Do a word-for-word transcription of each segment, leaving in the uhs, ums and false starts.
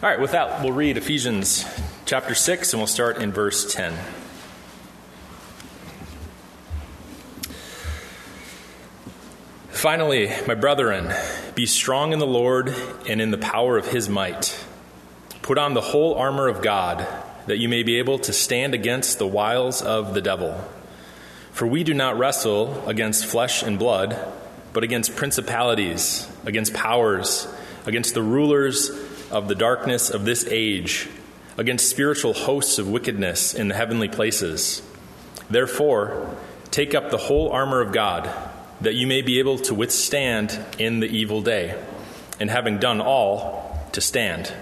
All right, with that, we'll read Ephesians chapter six, and we'll start in verse ten. Finally, my brethren, be strong in the Lord and in the power of his might. Put on the whole armor of God, that you may be able to stand against the wiles of the devil. For we do not wrestle against flesh and blood, but against principalities, against powers, against the rulers of the darkness of this age, against spiritual hosts of wickedness in the heavenly places. Therefore, take up the whole armor of God, that you may be able to withstand in the evil day, and having done all, to stand.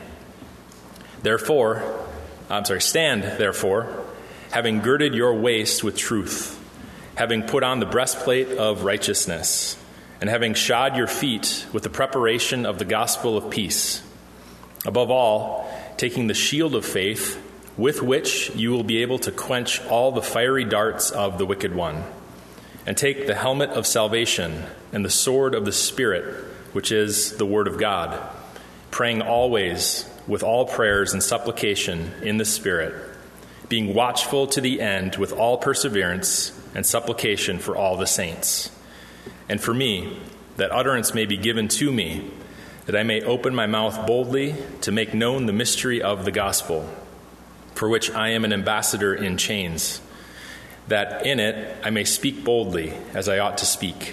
Therefore, I'm sorry, stand, therefore, having girded your waist with truth, having put on the breastplate of righteousness, and having shod your feet with the preparation of the gospel of peace. Above all, taking the shield of faith, with which you will be able to quench all the fiery darts of the wicked one, and take the helmet of salvation and the sword of the Spirit, which is the word of God, praying always with all prayers and supplication in the Spirit, being watchful to the end with all perseverance and supplication for all the saints. And for me, that utterance may be given to me, that I may open my mouth boldly to make known the mystery of the gospel, for which I am an ambassador in chains, that in it I may speak boldly as I ought to speak.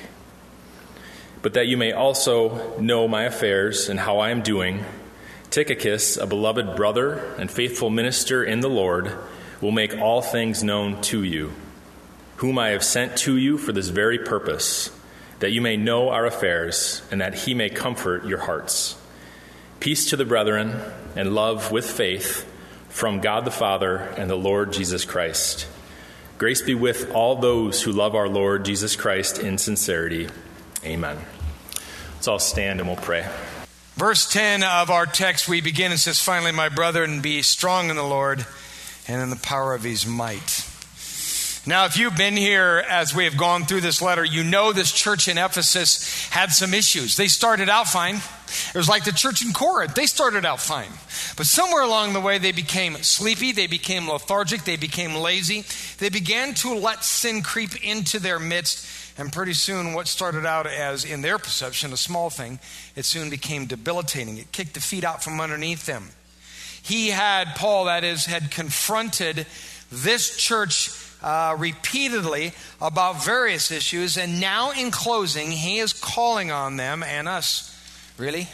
But that you may also know my affairs and how I am doing, Tychicus, a beloved brother and faithful minister in the Lord, will make all things known to you, whom I have sent to you for this very purpose, that you may know our affairs, and that he may comfort your hearts. Peace to the brethren, and love with faith, from God the Father and the Lord Jesus Christ. Grace be with all those who love our Lord Jesus Christ in sincerity. Amen. Let's all stand and we'll pray. Verse ten of our text, we begin, it says, finally, my brethren, be strong in the Lord and in the power of his might. Now, if you've been here as we have gone through this letter, you know this church in Ephesus had some issues. They started out fine. It was like the church in Corinth. They started out fine. But somewhere along the way, they became sleepy. They became lethargic. They became lazy. They began to let sin creep into their midst. And pretty soon, what started out as, in their perception, a small thing, it soon became debilitating. It kicked the feet out from underneath them. He had, Paul, that is, had confronted this church Uh, repeatedly about various issues, and now in closing, he is calling on them and us, really,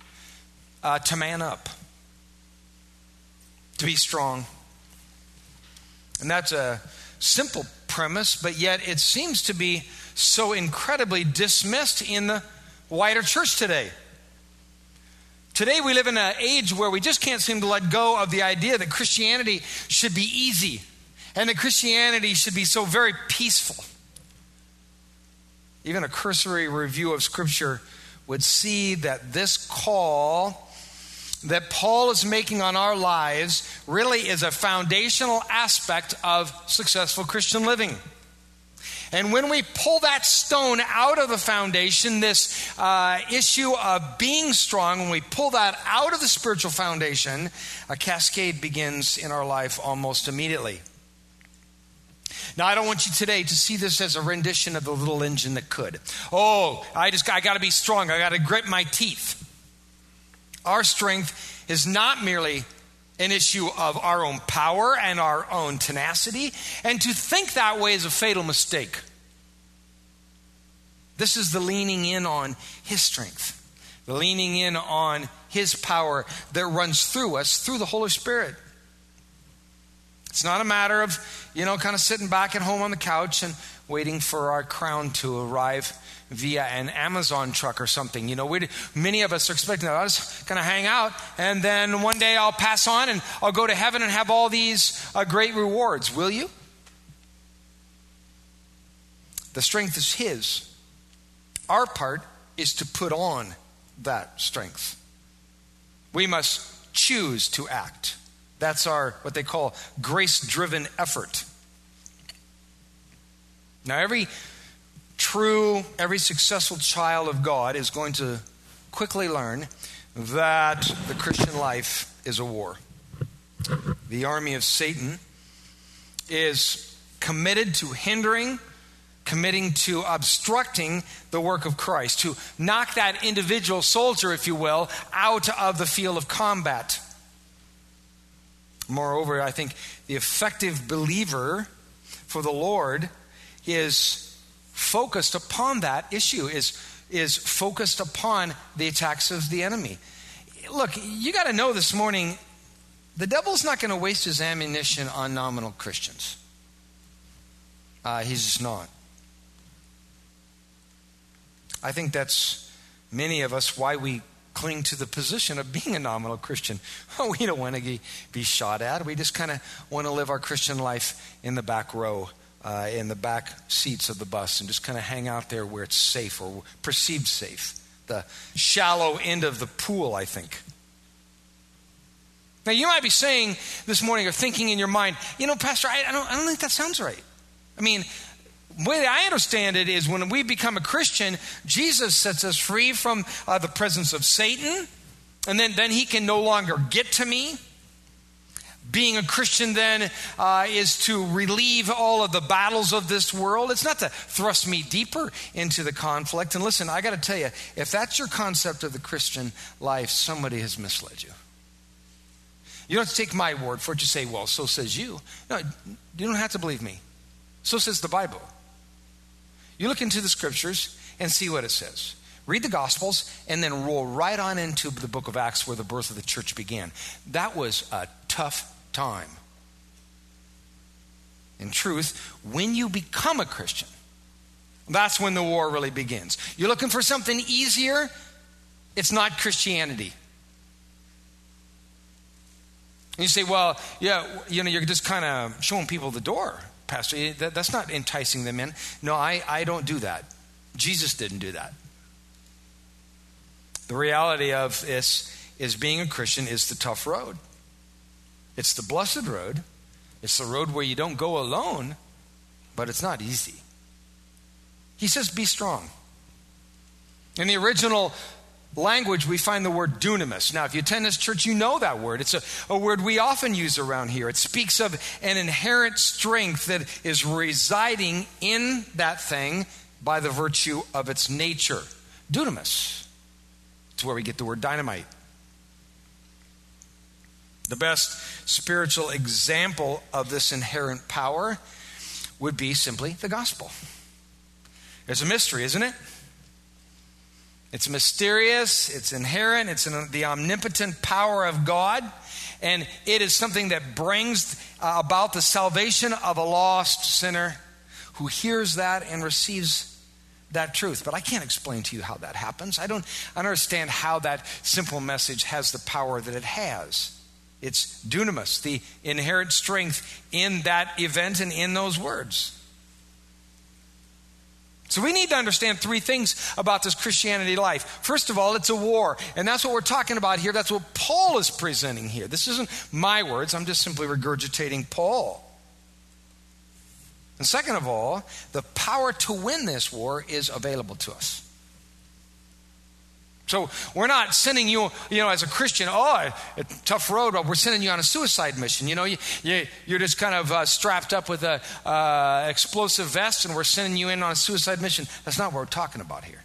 uh, to man up, to be strong. And that's a simple premise, but yet it seems to be so incredibly dismissed in the wider church today. Today we live in an age where we just can't seem to let go of the idea that Christianity should be easy, and that Christianity should be so very peaceful. Even a cursory review of Scripture would see that this call that Paul is making on our lives really is a foundational aspect of successful Christian living. And when we pull that stone out of the foundation, this uh, issue of being strong, when we pull that out of the spiritual foundation, a cascade begins in our life almost immediately. Now, I don't want you today to see this as a rendition of the little engine that could. Oh, I just I got to be strong. I got to grit my teeth. Our strength is not merely an issue of our own power and our own tenacity. And to think that way is a fatal mistake. This is the leaning in on his strength, the leaning in on his power that runs through us through the Holy Spirit. It's not a matter of, you know, kind of sitting back at home on the couch and waiting for our crown to arrive via an Amazon truck or something. You know, we many of us are expecting that. I'm just going to hang out, and then one day I'll pass on and I'll go to heaven and have all these uh, great rewards. Will you? The strength is his. Our part is to put on that strength. We must choose to act. That's our, what they call, grace-driven effort. Now, every true, every successful child of God is going to quickly learn that the Christian life is a war. The army of Satan is committed to hindering, committing to obstructing the work of Christ, to knock that individual soldier, if you will, out of the field of combat. Moreover, I think the effective believer for the Lord is focused upon that issue, is, is focused upon the attacks of the enemy. Look, you got to know this morning, the devil's not going to waste his ammunition on nominal Christians. Uh, he's just not. I think that's many of us why we cling to the position of being a nominal Christian. Oh, we don't want to be shot at. We just kind of want to live our Christian life in the back row, uh, in the back seats of the bus, and just kind of hang out there where it's safe or perceived safe. The shallow end of the pool, I think. Now, you might be saying this morning or thinking in your mind, you know, Pastor, I, I don't, I don't think that sounds right. I mean, the way I understand it is when we become a Christian, Jesus sets us free from uh, the presence of Satan, and then, then he can no longer get to me. Being a Christian then uh, is to relieve all of the battles of this world. It's not to thrust me deeper into the conflict. And listen, I got to tell you, if that's your concept of the Christian life, somebody has misled you. You don't have to take my word for it. You say, well, so says you. No, you don't have to believe me. So says the Bible. You look into the scriptures and see what it says. Read the Gospels and then roll right on into the book of Acts where the birth of the church began. That was a tough time. In truth, when you become a Christian, that's when the war really begins. You're looking for something easier? It's not Christianity. And you say, well, yeah, you know, you're just kind of showing people the door, Pastor. That, that's not enticing them in. No, I, I don't do that. Jesus didn't do that. The reality of this is being a Christian is the tough road. It's the blessed road. It's the road where you don't go alone, but it's not easy. He says, be strong. In the original language, we find the word dunamis. Now, if you attend this church, you know that word. It's a, a word we often use around here. It speaks of an inherent strength that is residing in that thing by the virtue of its nature. Dunamis. It's where we get the word dynamite. The best spiritual example of this inherent power would be simply the gospel. It's a mystery, isn't it? It's mysterious, it's inherent, it's in the omnipotent power of God, and it is something that brings uh, about the salvation of a lost sinner who hears that and receives that truth. But I can't explain to you how that happens. I don't, I don't understand how that simple message has the power that it has. It's dunamis, the inherent strength in that event and in those words. So we need to understand three things about this Christianity life. First of all, it's a war. And that's what we're talking about here. That's what Paul is presenting here. This isn't my words. I'm just simply regurgitating Paul. And second of all, the power to win this war is available to us. So we're not sending you, you know, as a Christian, oh, a tough road. We're sending you on a suicide mission. You know, you, you, you're just kind of uh, strapped up with a uh, explosive vest, and we're sending you in on a suicide mission. That's not what we're talking about here.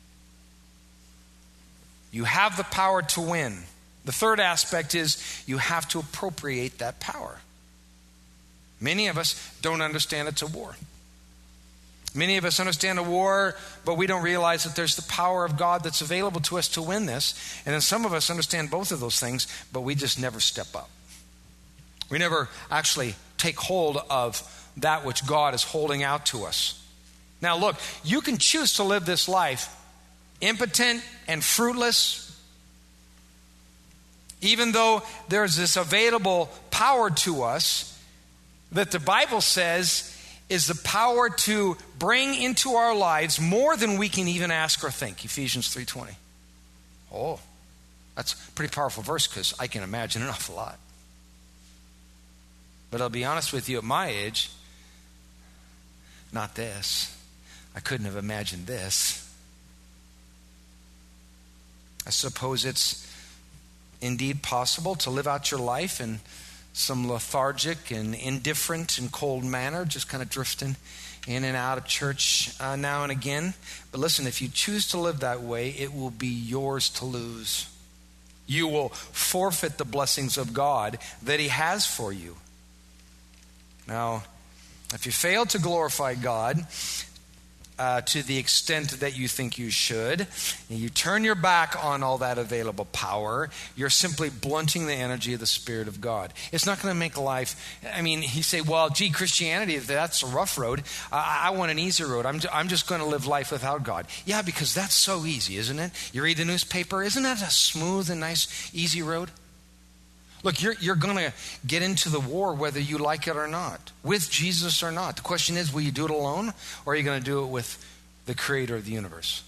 You have the power to win. The third aspect is you have to appropriate that power. Many of us don't understand it's a war. Many of us understand a war, but we don't realize that there's the power of God that's available to us to win this. And then some of us understand both of those things, but we just never step up. We never actually take hold of that which God is holding out to us. Now look, you can choose to live this life impotent and fruitless, even though there's this available power to us that the Bible says is the power to bring into our lives more than we can even ask or think. Ephesians three twenty. Oh, that's a pretty powerful verse because I can imagine an awful lot. But I'll be honest with you, at my age, not this. I couldn't have imagined this. I suppose it's indeed possible to live out your life in some lethargic and indifferent and cold manner, just kind of drifting in and out of church uh, now and again. But listen, if you choose to live that way, it will be yours to lose. You will forfeit the blessings of God that He has for you. Now, if you fail to glorify God uh, to the extent that you think you should, and you turn your back on all that available power, you're simply blunting the energy of the Spirit of God. It's not going to make life, I mean, he say, well, gee, Christianity, that's a rough road. I, I want an easy road. I'm, I'm just going to live life without God. Yeah, because that's so easy, isn't it? You read the newspaper, isn't that a smooth and nice, easy road? Look, you're, you're going to get into the war whether you like it or not, with Jesus or not. The question is, will you do it alone, or are you going to do it with the Creator of the universe?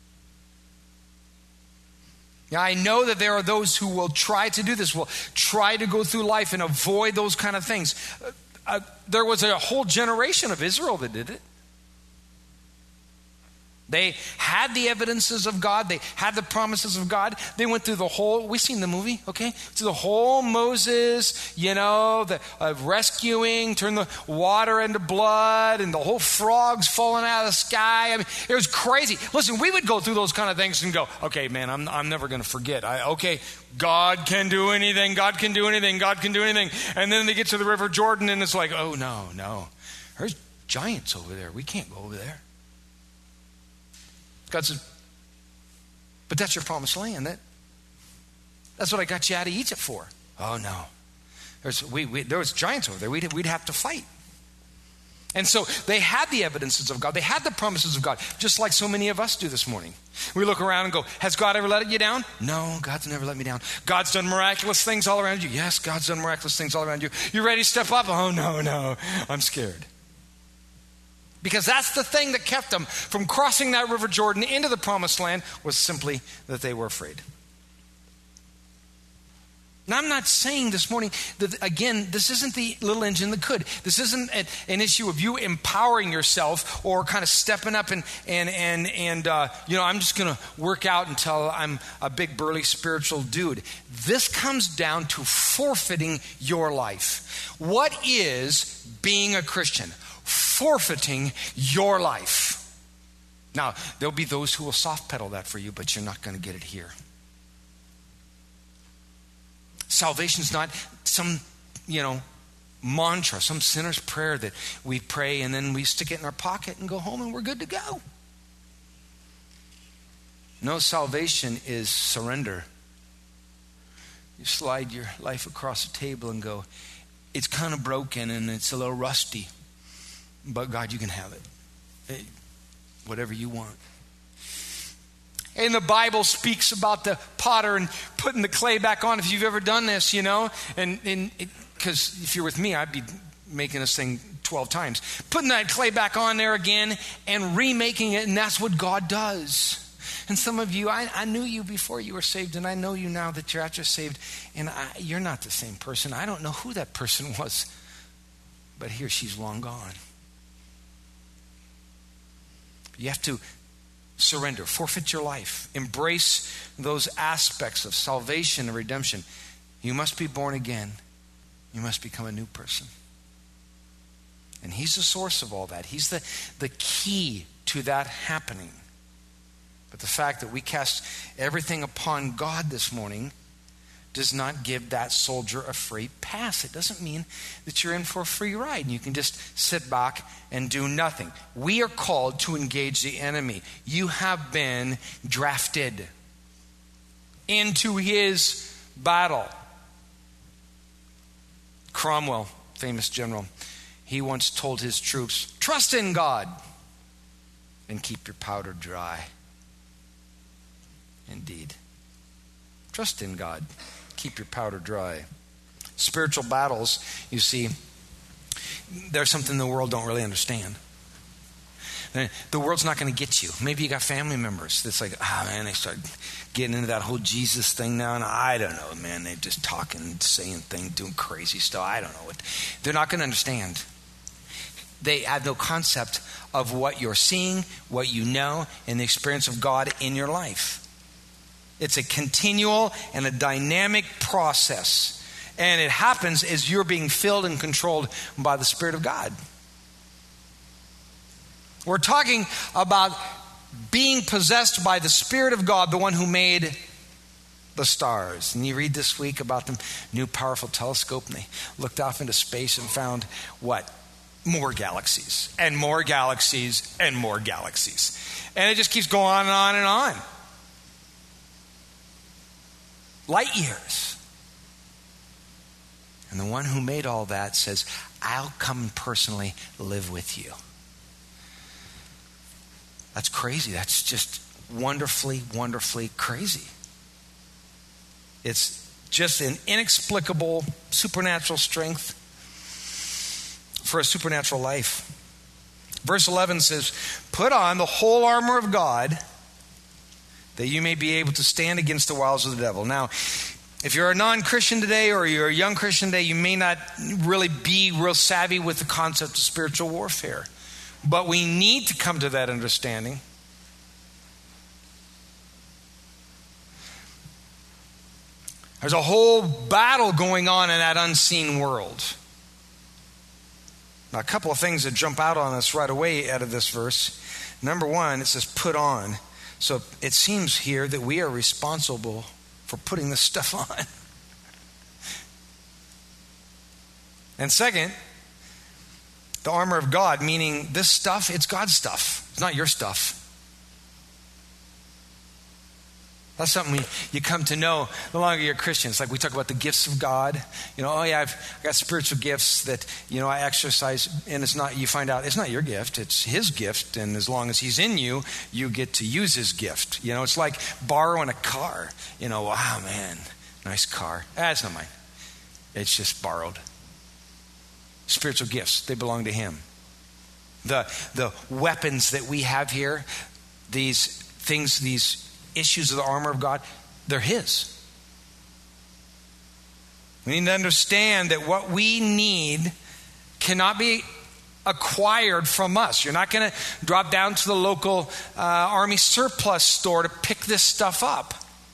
Now, I know that there are those who will try to do this, will try to go through life and avoid those kind of things. Uh, uh, there was a whole generation of Israel that did it. They had the evidences of God. They had the promises of God. They went through the whole, we've seen the movie, okay? Through the whole Moses, you know, the uh, rescuing, turn the water into blood, and the whole frogs falling out of the sky. I mean, it was crazy. Listen, we would go through those kind of things and go, okay, man, I'm, I'm never going to forget. I, okay, God can do anything. God can do anything. God can do anything. And then they get to the River Jordan, and it's like, oh, no, no. There's giants over there. We can't go over there. God says, but that's your promised land. That, that's what I got you out of Egypt for. Oh, no. There's, we, we, there was giants over there. We'd, we'd have to fight. And so they had the evidences of God. They had the promises of God, just like so many of us do this morning. We look around and go, has God ever let you down? No, God's never let me down. God's done miraculous things all around you. Yes, God's done miraculous things all around you. You ready to step up? Oh, no, no. I'm scared. Because that's the thing that kept them from crossing that River Jordan into the promised land, was simply that they were afraid. Now, I'm not saying this morning that, again, this isn't the little engine that could. This isn't a, an issue of you empowering yourself or kind of stepping up and, and, and, and uh, you know, I'm just going to work out until I'm a big, burly spiritual dude. This comes down to forfeiting your life. What is being a Christian? Forfeiting your life. Now, there'll be those who will soft pedal that for you, but you're not going to get it here. Salvation's not some, you know, mantra, some sinner's prayer that we pray and then we stick it in our pocket and go home and we're good to go. No, salvation is surrender. You slide your life across the table and go, it's kind of broken and it's a little rusty. But God, you can have it. Hey, whatever you want. And the Bible speaks about the potter and putting the clay back on. If you've ever done this, you know, and because if you're with me, I'd be making this thing twelve times. Putting that clay back on there again and remaking it, and that's what God does. And some of you, I, I knew you before you were saved, and I know you now that you're after saved, and I, you're not the same person. I don't know who that person was, but he or she's long gone. You have to surrender, forfeit your life, embrace those aspects of salvation and redemption. You must be born again. You must become a new person. And He's the source of all that. He's the, the key to that happening. But the fact that we cast everything upon God this morning does not give that soldier a free pass. It doesn't mean that you're in for a free ride and you can just sit back and do nothing. We are called to engage the enemy. You have been drafted into his battle. Cromwell, famous general, he once told his troops, trust in God and keep your powder dry. Indeed. Trust in God. Keep your powder dry. Spiritual battles, you see, there's something the world don't really understand. The world's not going to get you. Maybe you got family members that's like, ah, oh, man, they start getting into that whole Jesus thing now, and I don't know, man, they're just talking, saying things, doing crazy stuff. I don't know what. They're not going to understand. They have no concept of what you're seeing, what you know, and the experience of God in your life. It's a continual and a dynamic process. And it happens as you're being filled and controlled by the Spirit of God. We're talking about being possessed by the Spirit of God, the one who made the stars. And you read this week about the new powerful telescope, and they looked off into space and found what? More galaxies and more galaxies and more galaxies. And it just keeps going on and on and on. Light years. And the one who made all that says, I'll come personally live with you. That's crazy. That's just wonderfully, wonderfully crazy. It's just an inexplicable supernatural strength for a supernatural life. Verse eleven says, put on the whole armor of God that you may be able to stand against the wiles of the devil. Now, if you're a non-Christian today or you're a young Christian today, you may not really be real savvy with the concept of spiritual warfare. But we need to come to that understanding. There's a whole battle going on in that unseen world. Now, a couple of things that jump out on us right away out of this verse. Number one, it says put on. So it seems here that we are responsible for putting this stuff on. And second, the armor of God, meaning this stuff, it's God's stuff. It's not your stuff. That's something we, you come to know the longer you're a Christian. It's like we talk about the gifts of God. You know, oh yeah, I've I got spiritual gifts that, you know, I exercise, and it's not, you find out it's not your gift, it's his gift, and as long as he's in you, you get to use his gift. You know, it's like borrowing a car. You know, wow, man, nice car. Ah, it's not mine. It's just borrowed. Spiritual gifts, they belong to him. The the weapons that we have here, these things, these issues of the armor of God, they're his. We need to understand that what we need cannot be acquired from us. You're not going to drop down to the local uh, army surplus store to pick this stuff up.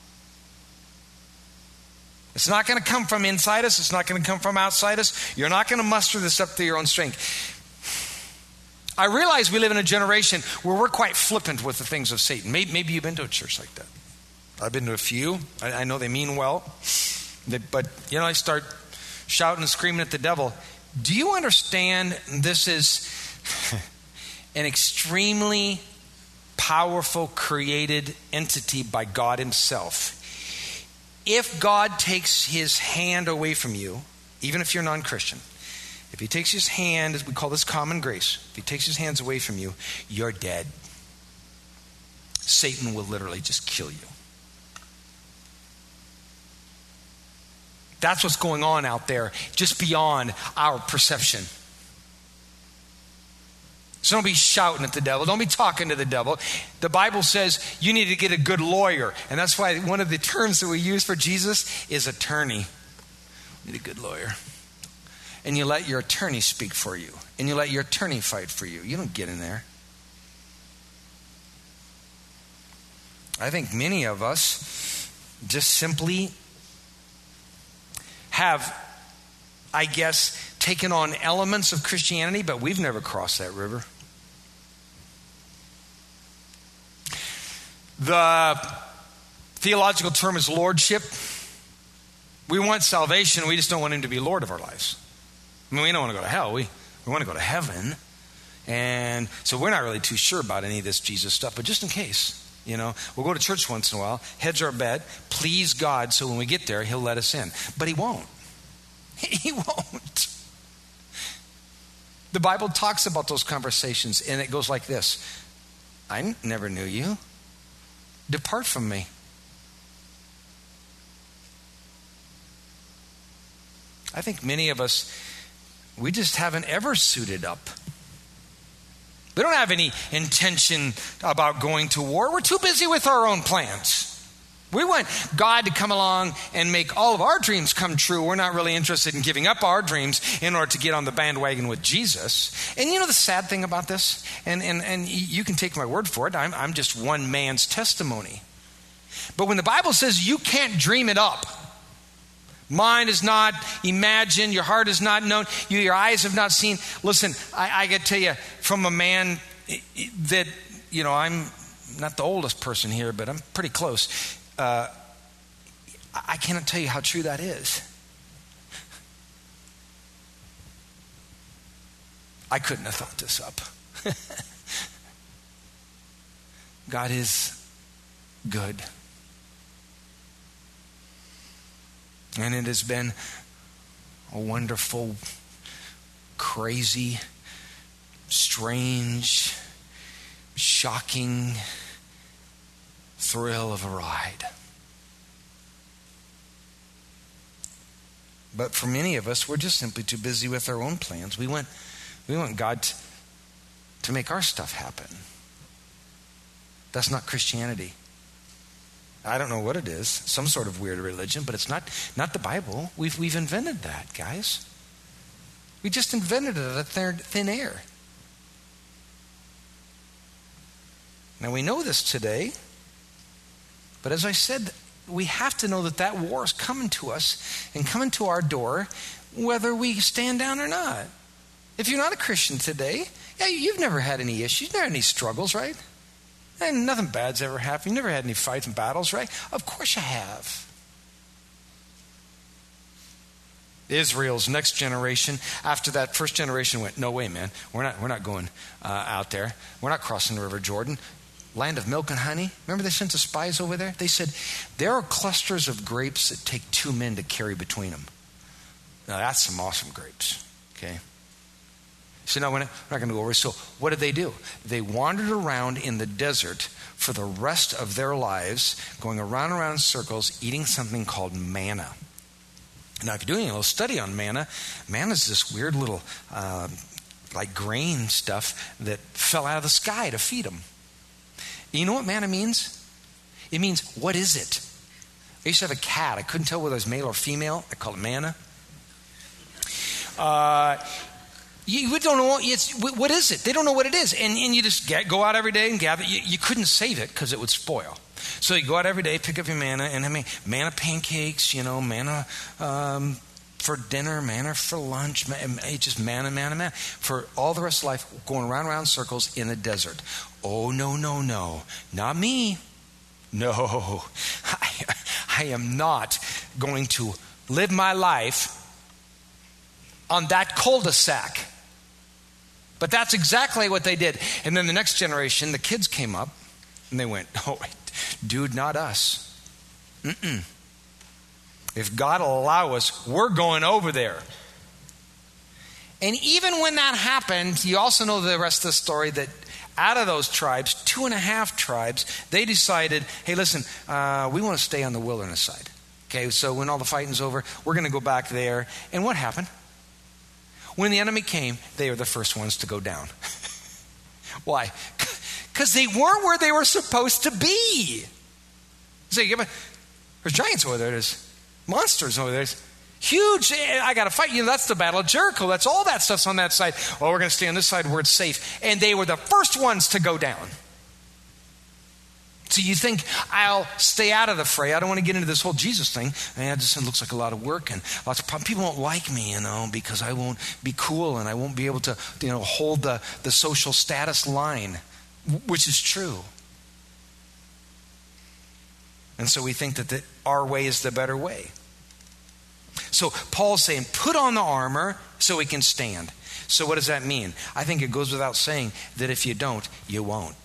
It's not going to come from inside us. It's not going to come from outside us. You're not going to muster this up through your own strength. I realize we live in a generation where we're quite flippant with the things of Satan. Maybe, maybe you've been to a church like that. I've been to a few. I, I know they mean well. They, but, you know, I start shouting and screaming at the devil. Do you understand this is an extremely powerful created entity by God himself? If God takes his hand away from you, even if you're non-Christian, if he takes his hand, as we call this common grace, if he takes his hands away from you, you're dead. Satan will literally just kill you. That's what's going on out there, just beyond our perception. So don't be shouting at the devil. Don't be talking to the devil. The Bible says you need to get a good lawyer. And that's why one of the terms that we use for Jesus is attorney. You need a good lawyer. And you let your attorney speak for you. And you let your attorney fight for you. You don't get in there. I think many of us just simply have, I guess, taken on elements of Christianity, but we've never crossed that river. The theological term is lordship. We want salvation. We just don't want him to be Lord of our lives. I mean, we don't want to go to hell. We, we want to go to heaven. And so we're not really too sure about any of this Jesus stuff. But just in case, you know, we'll go to church once in a while, hedge our bet, please God, so when we get there, he'll let us in. But he won't. He won't. The Bible talks about those conversations, and it goes like this. I never knew you. Depart from me. I think many of us, we just haven't ever suited up. We don't have any intention about going to war. We're too busy with our own plans. We want God to come along and make all of our dreams come true. We're not really interested in giving up our dreams in order to get on the bandwagon with Jesus. And you know the sad thing about this? And and, and you can take my word for it. I'm, I'm just one man's testimony. But when the Bible says you can't dream it up, mind is not imagined, your heart is not known, you, your eyes have not seen. Listen, I, I got to tell you, from a man that, you know, I'm not the oldest person here, but I'm pretty close. Uh, I cannot tell you how true that is. I couldn't have thought this up. God is good. And it has been a wonderful, crazy, strange, shocking thrill of a ride. But for many of us, we're just simply too busy with our own plans. We want, we want God to, to make our stuff happen. That's not Christianity. I don't know what it is. Some sort of weird religion, but it's not, not the Bible. We've, we've invented that, guys. We just invented it out of thin air. Now we know this today, but as I said, we have to know that that war is coming to us and coming to our door, whether we stand down or not. If you're not a Christian today, yeah, you've never had any issues, never had any struggles, right? And nothing bad's ever happened. You've never had any fights and battles, right? Of course you have. Israel's next generation, after that first generation went, no way, man. We're not, we're not going uh, out there. We're not crossing the River Jordan. Land of milk and honey. Remember they sent the spies over there? They said, there are clusters of grapes that take two men to carry between them. Now that's some awesome grapes, okay? So no, we're not, we're not going to go over. So what did they do? They wandered around in the desert for the rest of their lives, going around and around in circles, eating something called manna. Now, if you're doing a little study on manna, manna is this weird little, uh, like grain stuff that fell out of the sky to feed them. You know what manna means? It means, what is it? I used to have a cat. I couldn't tell whether it was male or female. I called it manna. Uh... You we don't know it's, what is it? They don't know what it is. And, and you just get, go out every day and gather. You, you couldn't save it because it would spoil. So you go out every day, pick up your manna, and I mean, manna pancakes, you know, manna um, for dinner, manna for lunch, it's just manna, manna, manna. For all the rest of life, going around and around circles in the desert. Oh, no, no, no. Not me. No. I, I am not going to live my life on that cul-de-sac. But that's exactly what they did. And then the next generation, the kids came up and they went, oh, dude, not us. Mm-mm. If God will allow us, we're going over there. And even when that happened, you also know the rest of the story that out of those tribes, two and a half tribes, they decided, hey, listen, uh, we want to stay on the wilderness side. Okay, so when all the fighting's over, we're going to go back there. And what happened? When the enemy came, they were the first ones to go down. Why? Because they weren't where they were supposed to be. Say, so there's giants over there. There's monsters over there. There's huge. I got to fight. You know, that's the Battle of Jericho. That's all that stuff's on that side. Well, we're going to stay on this side where it's safe. And they were the first ones to go down. So you think, I'll stay out of the fray. I don't want to get into this whole Jesus thing. Man, this looks like a lot of work, and lots of problems. People won't like me, you know, because I won't be cool, and I won't be able to, you know, hold the, the social status line, which is true. And so we think that the, our way is the better way. So Paul's saying, put on the armor so we can stand. So what does that mean? I think it goes without saying that if you don't, you won't.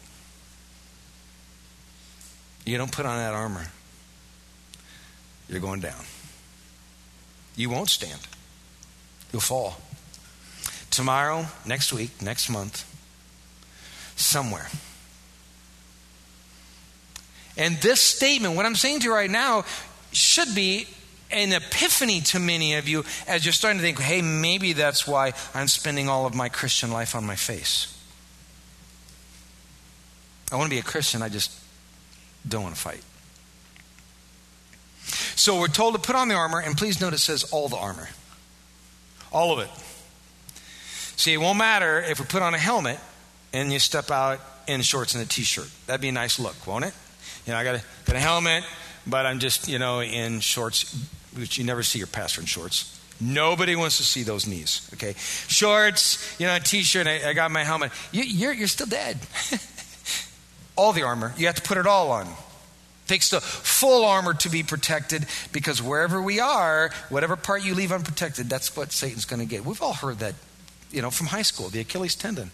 You don't put on that armor, you're going down. You won't stand. You'll fall. Tomorrow, next week, next month, somewhere. And this statement, what I'm saying to you right now, should be an epiphany to many of you as you're starting to think, hey, maybe that's why I'm spending all of my Christian life on my face. I want to be a Christian, I just don't want to fight. So we're told to put on the armor, and please note it says all the armor. All of it. See, it won't matter if we put on a helmet and you step out in shorts and a t-shirt. That'd be a nice look, won't it? You know, I got a, got a helmet, but I'm just, you know, in shorts, which you never see your pastor in shorts. Nobody wants to see those knees, okay? Shorts, you know, a t-shirt, I, I got my helmet. You, you're, you're still dead. All the armor, you have to put it all on. It takes the full armor to be protected, because wherever we are, whatever part you leave unprotected, that's what Satan's going to get. We've all heard that, you know, from high school, the Achilles tendon.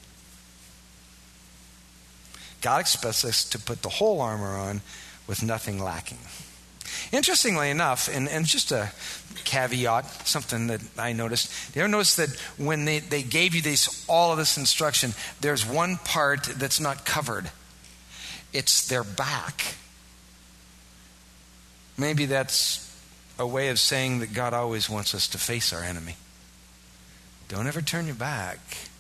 God expects us to put the whole armor on with nothing lacking. Interestingly enough, and, and just a caveat, something that I noticed, you ever notice that when they, they gave you this, all of this instruction, there's one part that's not covered. It's their back. Maybe that's a way of saying that God always wants us to face our enemy. Don't ever turn your back.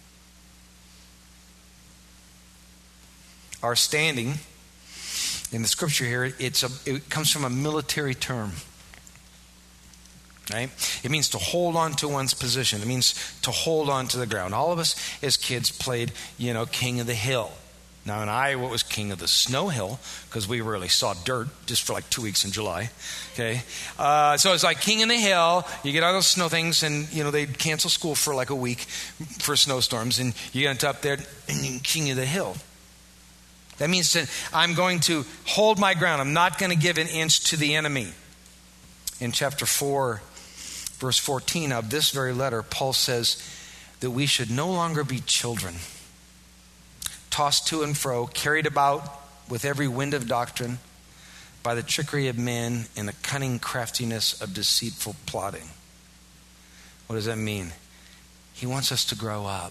Our standing in the scripture here, it's a, it comes from a military term. Right? It means to hold on to one's position. It means to hold on to the ground. All of us as kids played, you know, King of the Hill. Now in Iowa it was King of the Snow Hill, because we rarely saw dirt just for like two weeks in July. Okay, uh, so it's like King of the Hill. You get all those snow things, and you know they'd cancel school for like a week for snowstorms, and you get up there and you're King of the Hill. That means that I'm going to hold my ground. I'm not going to give an inch to the enemy. In chapter four, verse fourteen of this very letter, Paul says that we should no longer be children, tossed to and fro, carried about with every wind of doctrine, by the trickery of men and the cunning craftiness of deceitful plotting. What does that mean? He wants us to grow up.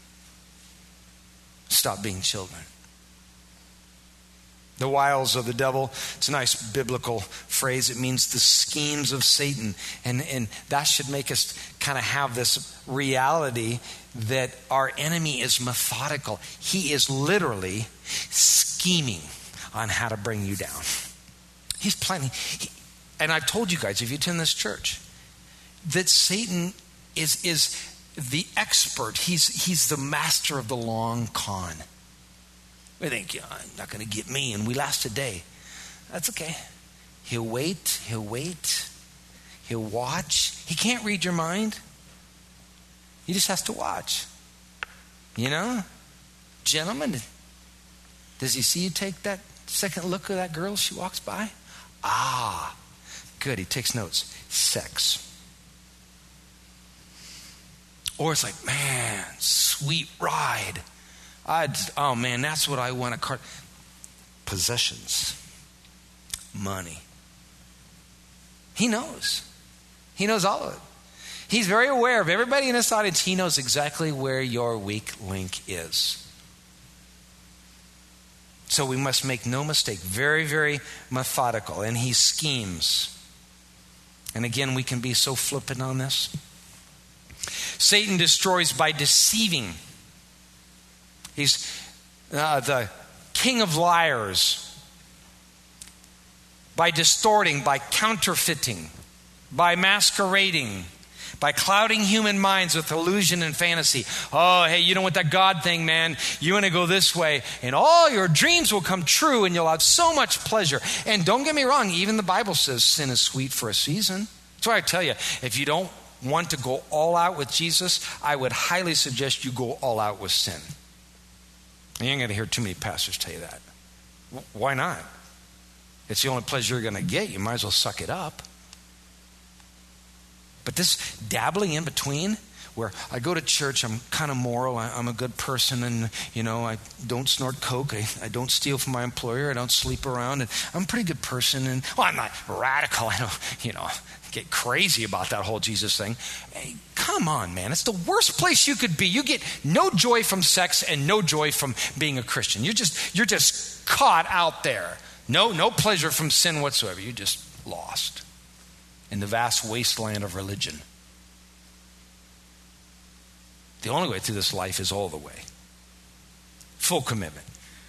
Stop being children. The wiles of the devil, it's a nice biblical phrase. It means the schemes of Satan. And, and that should make us kind of have this reality that our enemy is methodical. He is literally scheming on how to bring you down. He's planning. He, and I've told you guys, if you attend this church, that Satan is, is the expert. He's, he's the master of the long con. We think, yeah, not going to get me, and we last a day. That's okay. He'll wait, he'll wait, he'll watch. He can't read your mind. He just has to watch. You know? Gentlemen, does he see you take that second look at that girl as she walks by? Ah, good, he takes notes. Sex. Or it's like, man, sweet ride. I'd, oh man, that's what I want a car. Possessions. Money. He knows. He knows all of it. He's very aware of everybody in this audience. He knows exactly where your weak link is. So we must make no mistake. Very, very methodical. And he schemes. And again, we can be so flippant on this. Satan destroys by deceiving. He's uh, the king of liars. By distorting, by counterfeiting, by masquerading, by clouding human minds with illusion and fantasy. Oh, hey, you don't want that God thing, man. You want to go this way, and all your dreams will come true, and you'll have so much pleasure. And don't get me wrong, even the Bible says sin is sweet for a season. That's why I tell you, if you don't want to go all out with Jesus, I would highly suggest you go all out with sin. You ain't going to hear too many pastors tell you that. Why not? It's the only pleasure you're going to get. You might as well suck it up. But this dabbling in between, where I go to church, I'm kind of moral, I, I'm a good person, and you know, I don't snort coke, I, I don't steal from my employer, I don't sleep around, and I'm a pretty good person, and well, I'm not radical, I don't, you know, get crazy about that whole Jesus thing. Hey, come on, man, it's the worst place you could be. You get no joy from sex and no joy from being a Christian. You're just, you're just caught out there. No, no pleasure from sin whatsoever. You're just lost in the vast wasteland of religion. The only way through this life is all the way. Full commitment.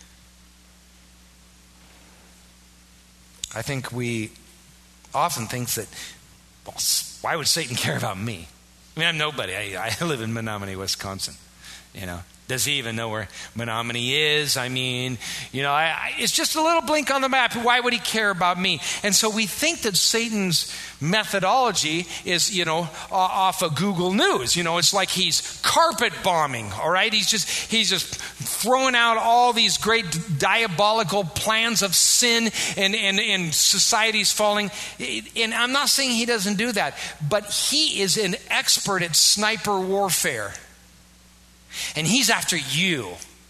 I think we often think that, well, why would Satan care about me? I mean, I'm nobody. I, I live in Menominee, Wisconsin. You know, Does he even know where Menominee is? I mean, you know, I, I, it's just a little blink on the map. Why would he care about me? And so we think that Satan's methodology is, you know, off of Google News. You know, it's like he's carpet bombing, all right? He's just, he's just throwing out all these great diabolical plans of sin and, and, and society's falling. And I'm not saying he doesn't do that, but he is an expert at sniper warfare. And he's after you.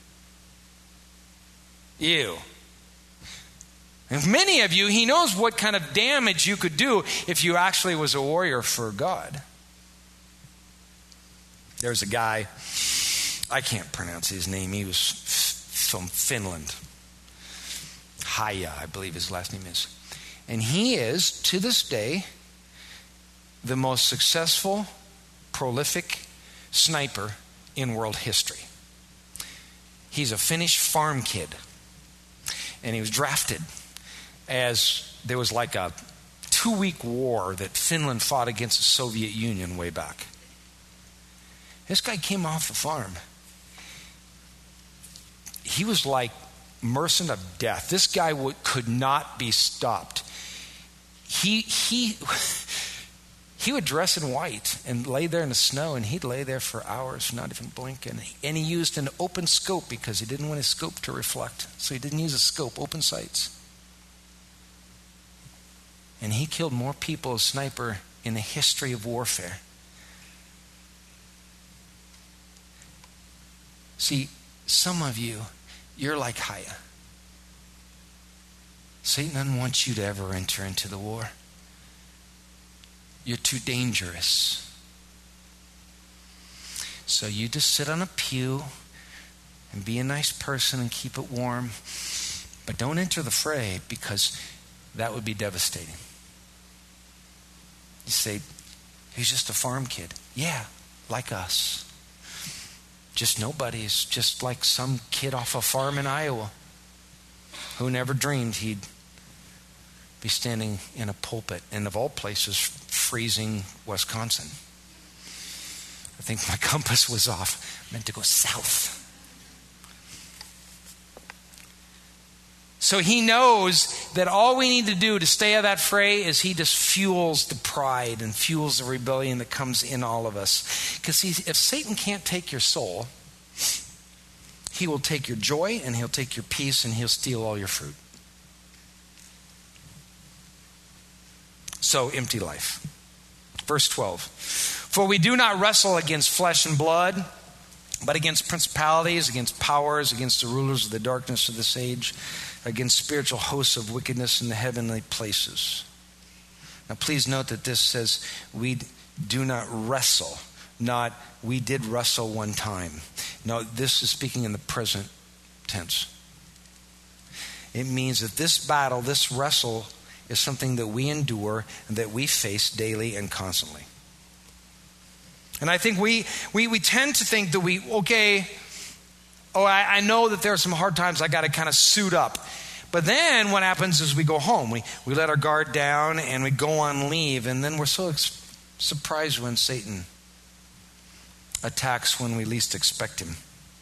You. And many of you, he knows what kind of damage you could do if you actually was a warrior for God. There's a guy, I can't pronounce his name. He was f- from Finland. Haya, I believe his last name is. And he is, to this day, the most successful, prolific sniper in world history. He's a Finnish farm kid. And he was drafted as there was like a two-week war that Finland fought against the Soviet Union way back. This guy came off the farm. He was like merchant of death. This guy would, could not be stopped. He he he would dress in white and lay there in the snow, and he'd lay there for hours, not even blinking. And he used an open scope because he didn't want his scope to reflect. So he didn't use a scope, open sights. And he killed more people as sniper in the history of warfare. See, some of you, you're like Haya. Satan doesn't want you to ever enter into the war. You're too dangerous. So you just sit on a pew and be a nice person and keep it warm. But don't enter the fray, because that would be devastating. You say, he's just a farm kid. Yeah, like us. Just nobodies, just like some kid off a farm in Iowa who never dreamed he'd be standing in a pulpit, and of all places, freezing Wisconsin. I think my compass was off. I meant to go south. So he knows that all we need to do to stay out of that fray is he just fuels the pride and fuels the rebellion that comes in all of us. Because if Satan can't take your soul, he will take your joy and he'll take your peace and he'll steal all your fruit. So, empty life. Verse twelve. For we do not wrestle against flesh and blood, but against principalities, against powers, against the rulers of the darkness of this age, against spiritual hosts of wickedness in the heavenly places. Now, please note that this says we do not wrestle, not we did wrestle one time. No, this is speaking in the present tense. It means that this battle, this wrestle, is something that we endure and that we face daily and constantly. And I think we we, we tend to think that we, okay, oh, I, I know that there are some hard times I got to kind of suit up. But then what happens is we go home. We, we let our guard down and we go on leave. And then we're so ex- surprised when Satan attacks when we least expect him.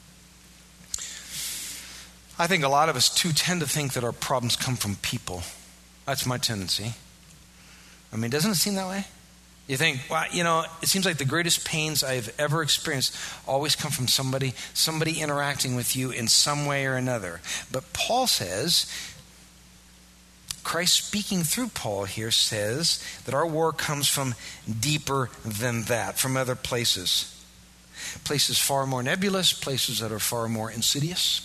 I think a lot of us too tend to think that our problems come from people. That's my tendency. I mean, doesn't it seem that way? You think, well, you know, it seems like the greatest pains I've ever experienced always come from somebody, somebody interacting with you in some way or another. But Paul says, Christ speaking through Paul here says that our war comes from deeper than that, from other places. Places far more nebulous, places that are far more insidious.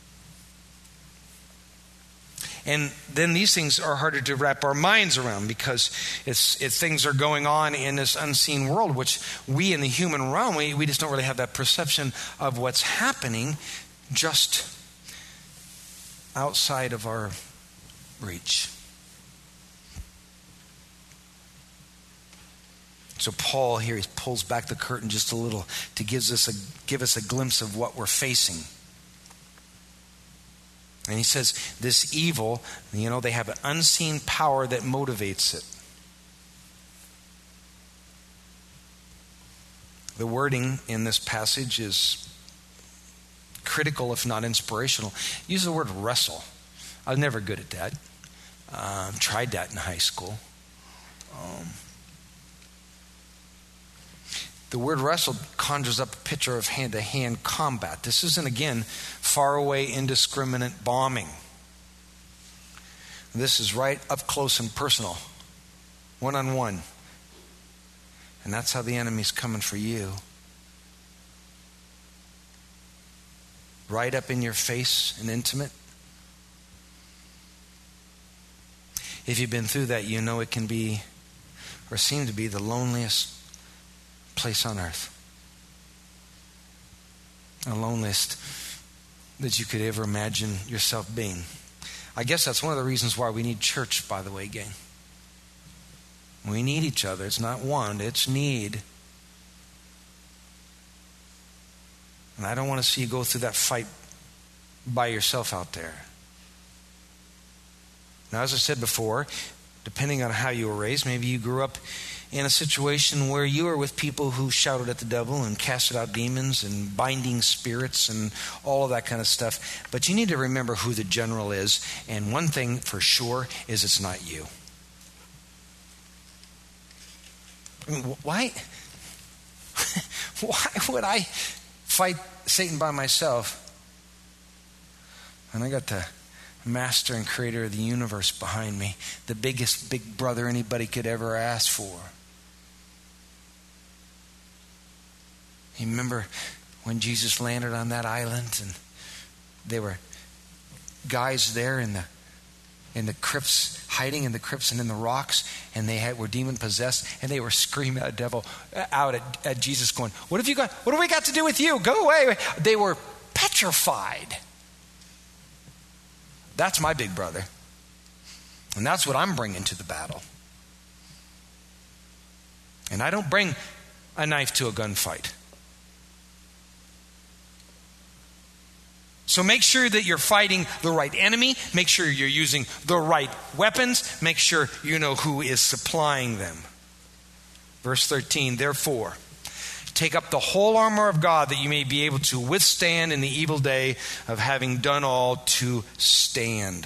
And then these things are harder to wrap our minds around because it's, it's things are going on in this unseen world, which we in the human realm, we, we just don't really have that perception of what's happening just outside of our reach. So Paul here, he pulls back the curtain just a little to give us a, give us a glimpse of what we're facing. And he says this evil, you know, they have an unseen power that motivates it. The wording in this passage is critical, if not inspirational. Use the word wrestle. I was never good at that. Um, tried that in high school. Um, the word wrestle conjures up a picture of hand-to-hand combat. This isn't, again, faraway, indiscriminate bombing. This is right up close and personal, one-on-one. And that's how the enemy's coming for you. Right up in your face and intimate. If you've been through that, you know it can be, or seem to be, the loneliest place on earth. The loneliest that you could ever imagine yourself being. I guess that's one of the reasons why we need church, by the way, gang. We need each other. It's not want, it's need. And I don't want to see you go through that fight by yourself out there. Now, as I said before, depending on how you were raised, maybe you grew up in a situation where you were with people who shouted at the devil and casted out demons and binding spirits and all of that kind of stuff. But you need to remember who the general is. And one thing for sure is it's not you. I mean, why, why would I fight Satan by myself? And I got the master and creator of the universe behind me, the biggest big brother anybody could ever ask for. You remember when Jesus landed on that island and there were guys there in the in the crypts, hiding in the crypts and in the rocks, and they had, were demon possessed, and they were screaming at the devil, out at, at Jesus, going, "What have you got? What have we got to do with you? Go away!" They were petrified. That's my big brother, and that's what I'm bringing to the battle. And I don't bring a knife to a gunfight. So make sure that you're fighting the right enemy. Make sure you're using the right weapons. Make sure you know who is supplying them. Verse thirteen, therefore, take up the whole armor of God that you may be able to withstand in the evil day, of having done all to stand.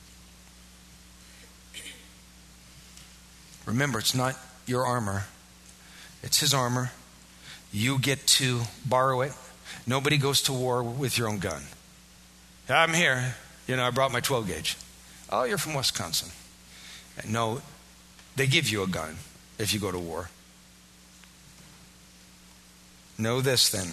Remember, it's not your armor. It's his armor. You get to borrow it. Nobody goes to war with your own gun. I'm here. You know, I brought my twelve gauge. Oh, you're from Wisconsin. No, they give you a gun if you go to war. Know this then.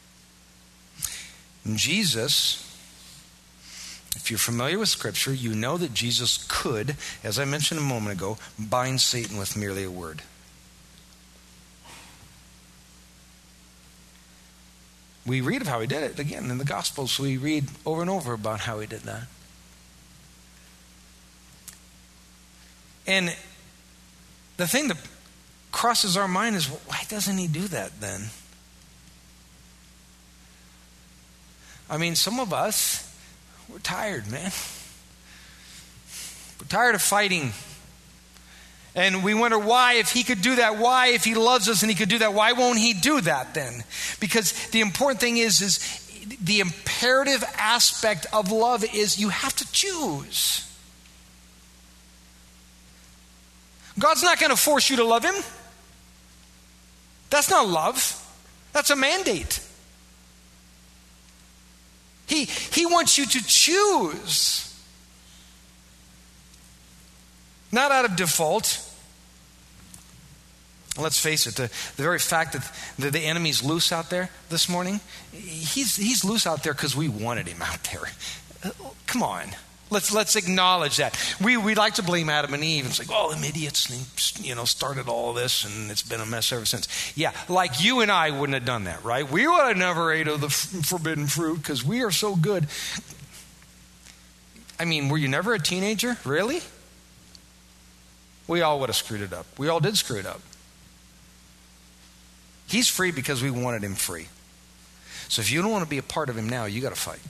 Jesus, if you're familiar with Scripture, you know that Jesus could, as I mentioned a moment ago, bind Satan with merely a word. We read of how he did it. Again, in the Gospels, we read over and over about how he did that. And the thing that crosses our mind is, why doesn't he do that then? I mean, some of us, we're tired, man. We're tired of fighting. And we wonder why, if he could do that, why, if he loves us and he could do that, why won't he do that then? Because the important thing is, is the imperative aspect of love is you have to choose. God's not going to force you to love him. That's not love. That's a mandate. He, he wants you to choose. Not out of default. Let's face it, the, the very fact that the, the enemy's loose out there this morning, he's, he's loose out there because we wanted him out there. Come on. Let's let's acknowledge that. We we like to blame Adam and Eve and say, "Oh, them idiots, you know, started all this, and it's been a mess ever since." Yeah, like you and I wouldn't have done that, right? We would have never ate of the f- forbidden fruit because we are so good. I mean, were you never a teenager? Really? We all would have screwed it up. We all did screw it up. He's free because we wanted him free. So if you don't want to be a part of him now, you got to fight.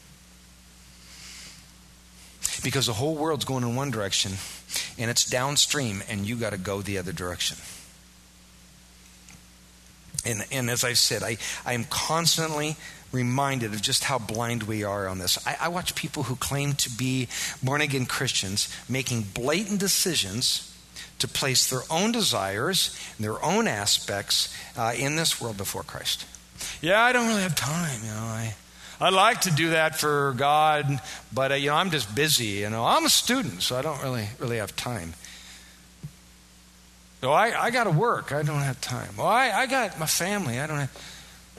Because the whole world's going in one direction and it's downstream, and you got to go the other direction. And, and as I've said, I, I am constantly reminded of just how blind we are on this. I, I watch people who claim to be born-again Christians making blatant decisions to place their own desires and their own aspects uh, in this world before Christ. Yeah, I don't really have time, you know. I, I'd like to do that for God, but uh, you know, I'm just busy. You know, I'm a student, so I don't really, really have time. No, I, I got to work. I don't have time. Well, I, I got my family. I don't have.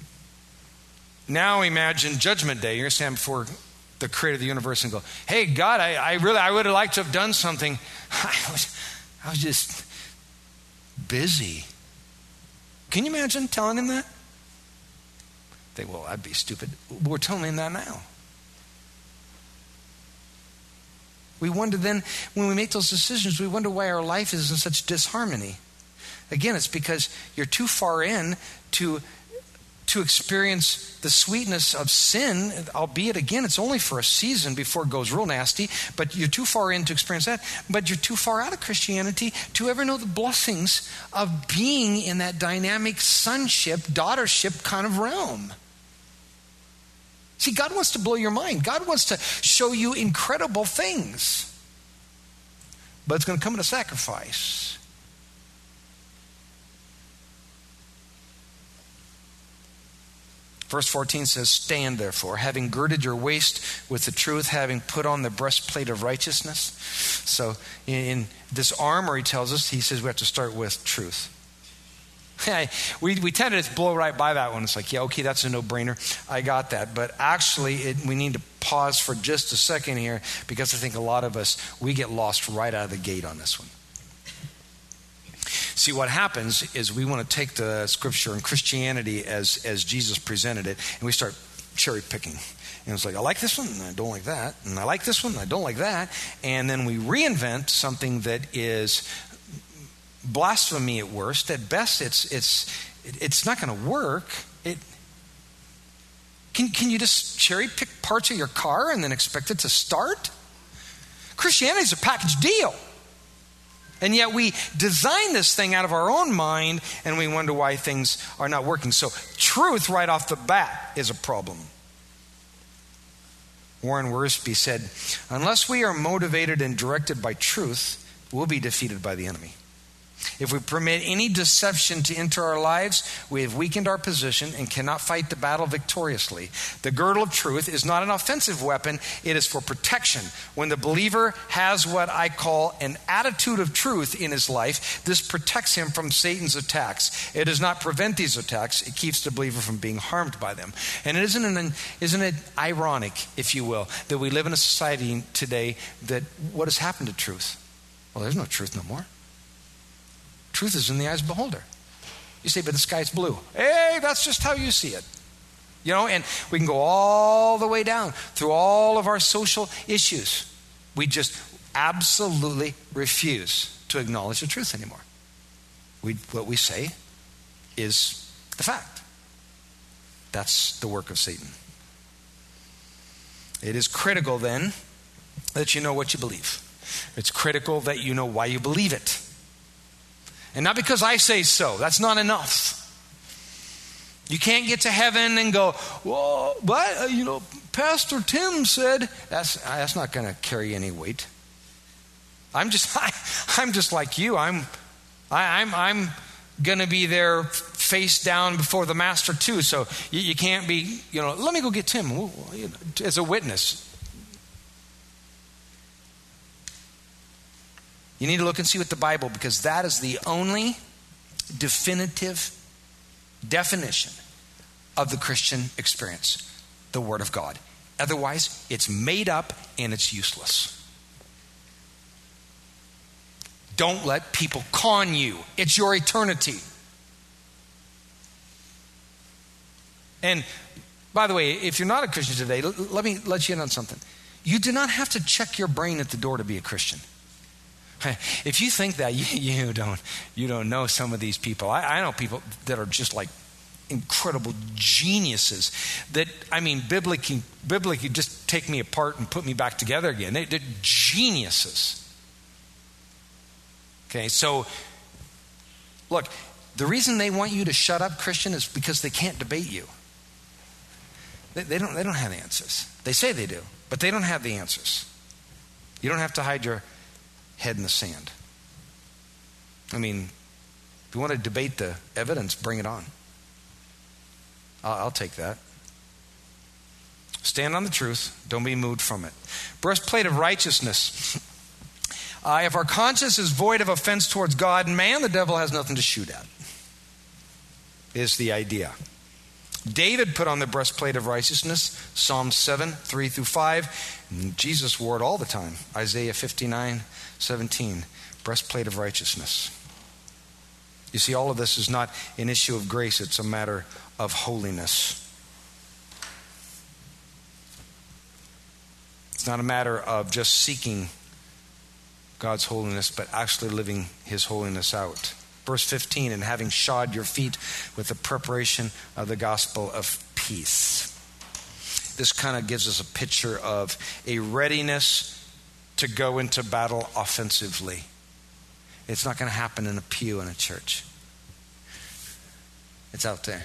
Now imagine Judgment Day. You're going to stand before the Creator of the universe and go, "Hey, God, I, I really, I would have liked to have done something. I was, I was just busy." Can you imagine telling him that? They, well, I'd be stupid. We're telling him that now. We wonder then, when we make those decisions, we wonder why our life is in such disharmony. Again, it's because you're too far in to, to experience the sweetness of sin, albeit, again, it's only for a season before it goes real nasty, but you're too far in to experience that. But you're too far out of Christianity to ever know the blessings of being in that dynamic sonship, daughtership kind of realm. See, God wants to blow your mind. God wants to show you incredible things. But it's going to come at a sacrifice. Verse fourteen says, "Stand therefore, having girded your waist with the truth, having put on the breastplate of righteousness." So in this armor, he tells us, he says we have to start with truth. we, we tend to just blow right by that one. It's like, yeah, okay, that's a no-brainer. I got that. But actually, it, we need to pause for just a second here, because I think a lot of us, we get lost right out of the gate on this one. See, what happens is we want to take the scripture and Christianity as, as Jesus presented it, and we start cherry picking. And it's like, I like this one, and I don't like that. And I like this one, and I don't like that. And then we reinvent something that is blasphemy at worst. At best, it's it's it's not going to work. It can can you just cherry pick parts of your car and then expect it to start? Christianity is a package deal, and yet we design this thing out of our own mind, and we wonder why things are not working. So, truth right off the bat is a problem. Warren Wiersbe said, "Unless we are motivated and directed by truth, we'll be defeated by the enemy. If we permit any deception to enter our lives, we have weakened our position and cannot fight the battle victoriously. The girdle of truth is not an offensive weapon, it is for protection. When the believer has what I call an attitude of truth in his life, this protects him from Satan's attacks. It does not prevent these attacks, it keeps the believer from being harmed by them." And isn't it, isn't it ironic, if you will, that we live in a society today that what has happened to truth? Well, there's no truth no more. Truth is in the eyes of the beholder. You say, but the sky's blue. Hey, that's just how you see it. You know, and we can go all the way down through all of our social issues. We just absolutely refuse to acknowledge the truth anymore. We, what we say is the fact. That's the work of Satan. It is critical then that you know what you believe. It's critical that you know why you believe it. And not because I say so. That's not enough. You can't get to heaven and go, well, what? You know, Pastor Tim said. That's that's not going to carry any weight. I'm just I, I'm just like you. I'm I, I'm I'm going to be there face down before the master too. So you, you can't be. You know, let me go get Tim as a witness. You need to look and see what the Bible, because that is the only definitive definition of the Christian experience, the Word of God. Otherwise, it's made up and it's useless. Don't let people con you. It's your eternity. And by the way, if you're not a Christian today, let me let you in on something. You do not have to check your brain at the door to be a Christian. If you think that, you, you don't you don't know some of these people. I, I know people that are just like incredible geniuses that, I mean, biblically, biblically just take me apart and put me back together again. They, they're geniuses. Okay, so look, The reason they want you to shut up, Christian, is because they can't debate you. They, they don't, they don't have answers. They say they do, but they don't have the answers. You don't have to hide your head in the sand. I mean, if you want to debate the evidence, bring it on. I'll, I'll take that. Stand on the truth. Don't be moved from it. Breastplate of righteousness. Uh, if our conscience is void of offense towards God and man, the devil has nothing to shoot at, is the idea. David put on the breastplate of righteousness, Psalm seven, three through five. And Jesus wore it all the time. Isaiah fifty-nine, seventeen, breastplate of righteousness. You see, all of this is not an issue of grace, it's a matter of holiness. It's not a matter of just seeking God's holiness, but actually living his holiness out. Verse fifteen, and having shod your feet with the preparation of the gospel of peace. This kind of gives us a picture of a readiness to go into battle offensively. It's not going to happen in a pew in a church. It's out there.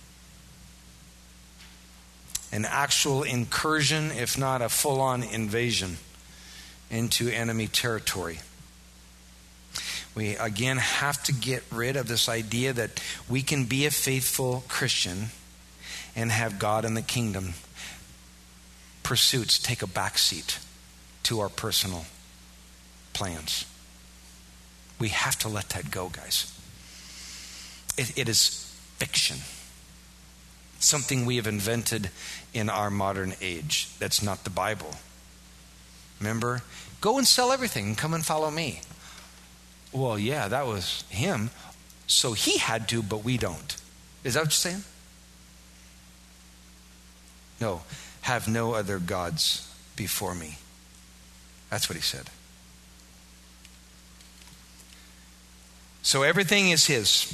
An actual incursion, if not a full-on invasion into enemy territory. We again have to get rid of this idea that we can be a faithful Christian and have God and the kingdom pursuits take a backseat to our personal plans. We have to let that go, guys. It, it is fiction. Something we have invented in our modern age. That's not the Bible. Remember? Go and sell everything and come and follow me. Well, yeah, that was him. So he had to, but we don't. Is that what you're saying? No. Have no other gods before me. That's what he said. So everything is his.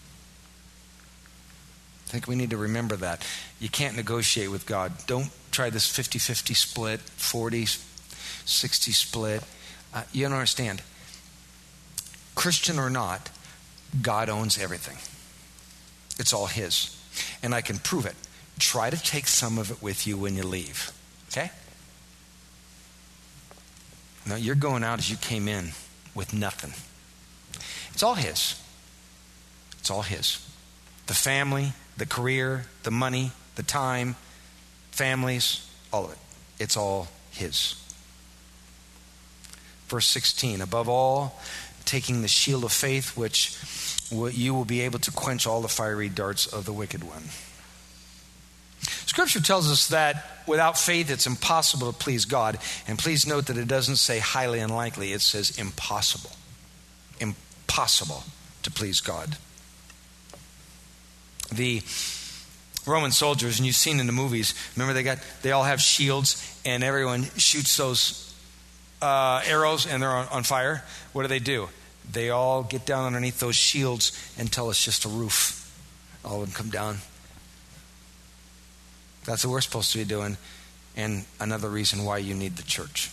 I think we need to remember that. You can't negotiate with God. Don't try this fifty-fifty split, forty sixty split. Uh, you don't understand. Christian or not, God owns everything. It's all his. And I can prove it. Try to take some of it with you when you leave. Okay? Now you're going out as you came in with nothing. It's all his. It's all his. The family, the career, the money, the time, families, all of it. It's all his. Verse sixteen, above all, taking the shield of faith, which you will be able to quench all the fiery darts of the wicked one. Scripture tells us that without faith it's impossible to please God. And please note that it doesn't say highly unlikely. It says impossible. Impossible to please God. The Roman soldiers, and you've seen in the movies, remember they got they all have shields and everyone shoots those uh, arrows and they're on, on fire. What do they do? They all get down underneath those shields until it's just a roof. All of them come down. That's what we're supposed to be doing. And another reason why you need the church.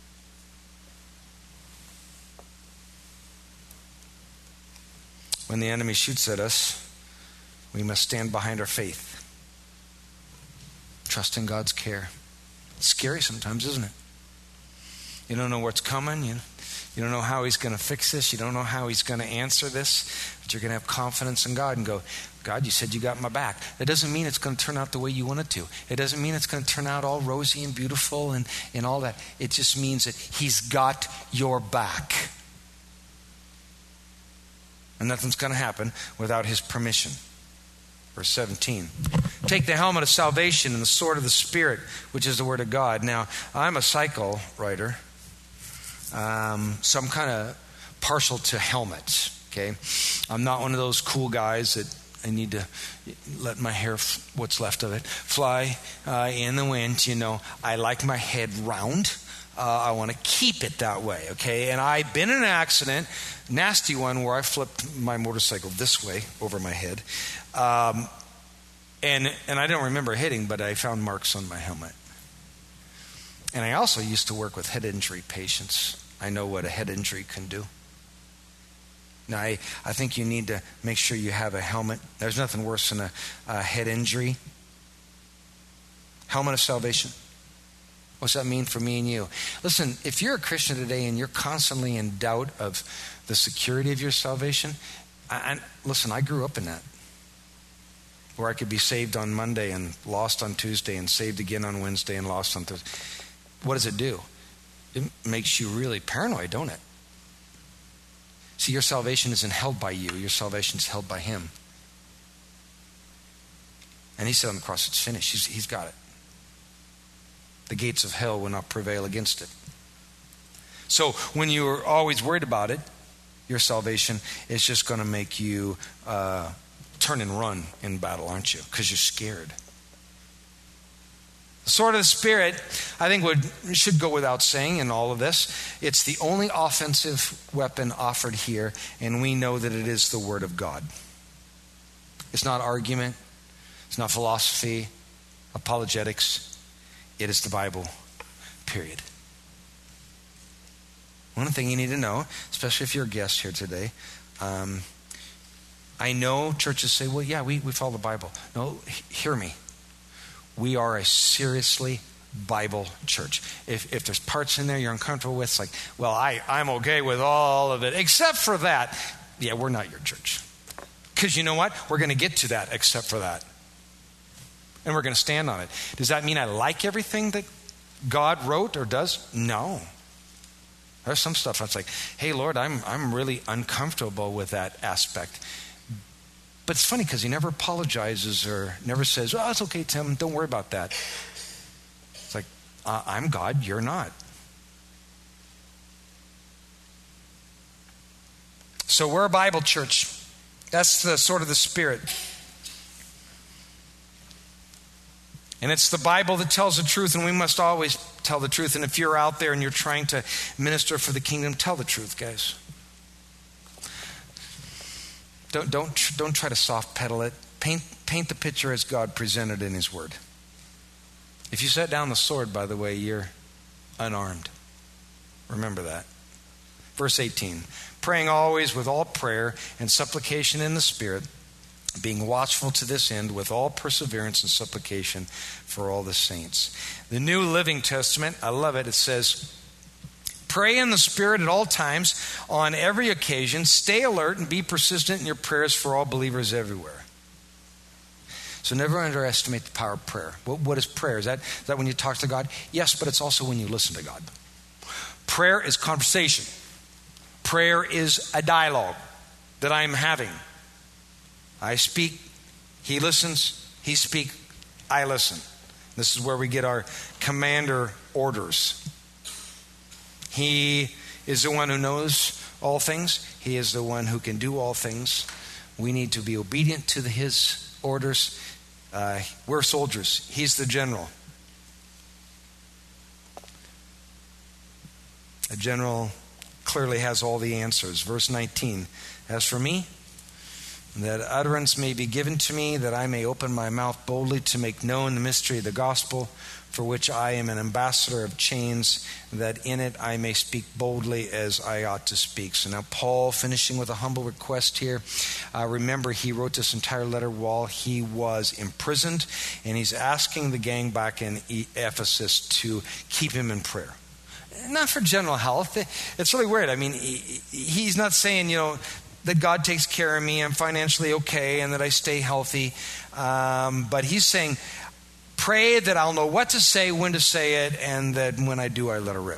When the enemy shoots at us, we must stand behind our faith. Trust in God's care. It's scary sometimes, isn't it? You don't know what's coming. You, you don't know how he's going to fix this. You don't know how he's going to answer this. But you're going to have confidence in God and go, God, you said you got my back. That doesn't mean it's going to turn out the way you want it to. It doesn't mean it's going to turn out all rosy and beautiful and, and all that. It just means that he's got your back. And nothing's going to happen without his permission. Verse seventeen. Take the helmet of salvation and the sword of the Spirit, which is the word of God. Now, I'm a cycle rider. Um, so I'm kind of partial to helmets. Okay, I'm not one of those cool guys that I need to let my hair, what's left of it, fly uh, in the wind. You know, I like my head round. Uh, I want to keep it that way. Okay, and I've been in an accident, nasty one, where I flipped my motorcycle this way over my head, um, and and I don't remember hitting, but I found marks on my helmet. And I also used to work with head injury patients. I know what a head injury can do. Now, I, I think you need to make sure you have a helmet. There's nothing worse than a, a head injury. Helmet of salvation. What's that mean for me and you? Listen, if you're a Christian today and you're constantly in doubt of the security of your salvation, I, I, listen, I grew up in that. Where I could be saved on Monday and lost on Tuesday and saved again on Wednesday and lost on Thursday. What does it do? It makes you really paranoid, don't it? See, your salvation isn't held by you. Your salvation is held by him. And he said on the cross, it's finished. He's, he's got it. The gates of hell will not prevail against it. So when you're always worried about it, your salvation is just going to make you uh, turn and run in battle, aren't you? Because you're scared. The sword of the Spirit, I think, would should go without saying in all of this. It's the only offensive weapon offered here, and we know that it is the Word of God. It's not argument. It's not philosophy, apologetics. It is the Bible, period. One thing you need to know, especially if you're a guest here today, um, I know churches say, well, yeah, we, we follow the Bible. No, hear me. We are a seriously Bible church. If if there's parts in there you're uncomfortable with, it's like, well, I, I'm okay with all of it, except for that. Yeah, we're not your church. Because you know what? We're going to get to that except for that. And we're going to stand on it. Does that mean I like everything that God wrote or does? No. There's some stuff that's like, hey, Lord, I'm I'm really uncomfortable with that aspect. But it's funny because he never apologizes or never says, oh, it's okay, Tim, don't worry about that. It's like, uh, I'm God, you're not. So we're a Bible church. That's the sort of the Spirit. And it's the Bible that tells the truth, and we must always tell the truth. And if you're out there and you're trying to minister for the kingdom, tell the truth, guys. Don't don't don't try to soft pedal it. Paint paint the picture as God presented in His Word. If you set down the sword, by the way, you're unarmed. Remember that. Verse eighteen, praying always with all prayer and supplication in the Spirit, being watchful to this end with all perseverance and supplication for all the saints. The New Living Testament, I love it. It says, pray in the Spirit at all times, on every occasion. Stay alert and be persistent in your prayers for all believers everywhere. So never underestimate the power of prayer. What, what is prayer? Is that, is that when you talk to God? Yes, but it's also when you listen to God. Prayer is conversation. Prayer is a dialogue that I am having. I speak, he listens, he speaks, I listen. This is where we get our commander orders. He is the one who knows all things. He is the one who can do all things. We need to be obedient to the, his orders. Uh, we're soldiers. He's the general. A general clearly has all the answers. Verse nineteen, as for me, that utterance may be given to me, that I may open my mouth boldly to make known the mystery of the gospel, for which I am an ambassador of chains, that in it I may speak boldly as I ought to speak. So now Paul, finishing with a humble request here. Uh, remember, he wrote this entire letter while he was imprisoned, and he's asking the gang back in Ephesus to keep him in prayer. Not for general health. It's really weird. I mean, he, he's not saying, you know, that God takes care of me, I'm financially okay, and that I stay healthy. Um, but he's saying, pray that I'll know what to say, when to say it, and that when I do, I let it rip.